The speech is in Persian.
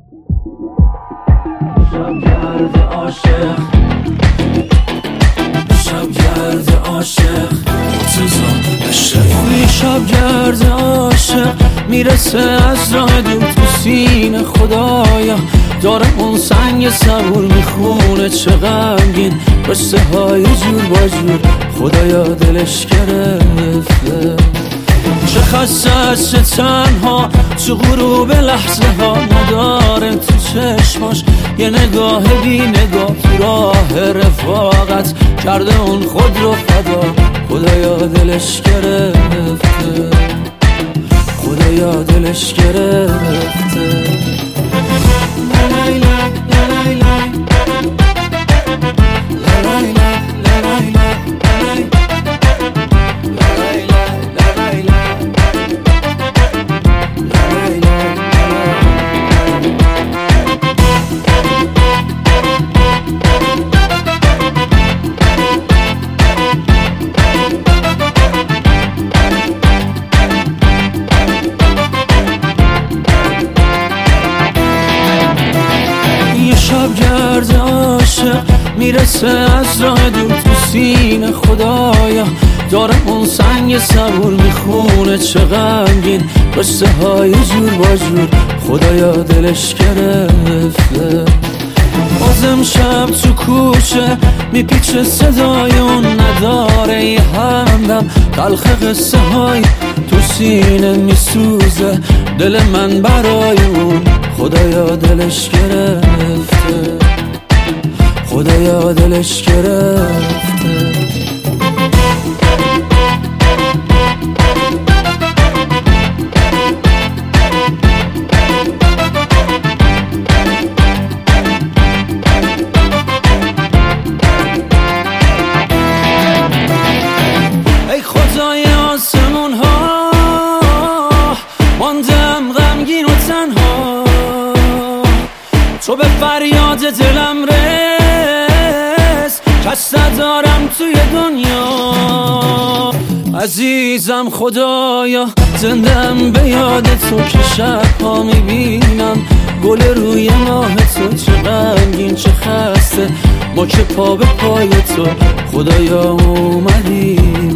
شبگرد عاشق، شبگرد عاشق، مرتضی اشرفی. شبگرد عاشق میرسه از راه دور تو سینه خدایا، داره اون سنگ صبور میخونه چه غمگین قصه های جور با جور خدایا دلش گرفته. چه خسته چه تنها تو غروب لحظه ها نداره تو چشماش یه نگاه بی نگاه تو راه رفاقت کرده اون خود رو فدا خدایا دلش گرفته، خدایا دلش گرفته. شبگرد عاشق میرسه از راه دور تو سینه خدایا، داره اون سنگ صبور میخونه چه غمگین قصه های جور با جور خدایا دلش گرفته. بازم شب تو کوچه میپیچه صدای اون نداره یه همدم تلخ قصه های تو سینه میسوزه دل من برای اون خدایا دلش گرفته، خدایا دلش گرفته. ای خدای آسمون ها ماندم غمگین و تنها، تو به فریاد دلم رس کس ندارم توی دنیا. عزیزم خدایا زندم به یاد تو که شبها میبینم گل روی ماه تو چه غمگین چه خسته ما که پا به پای تو خدایا اومدی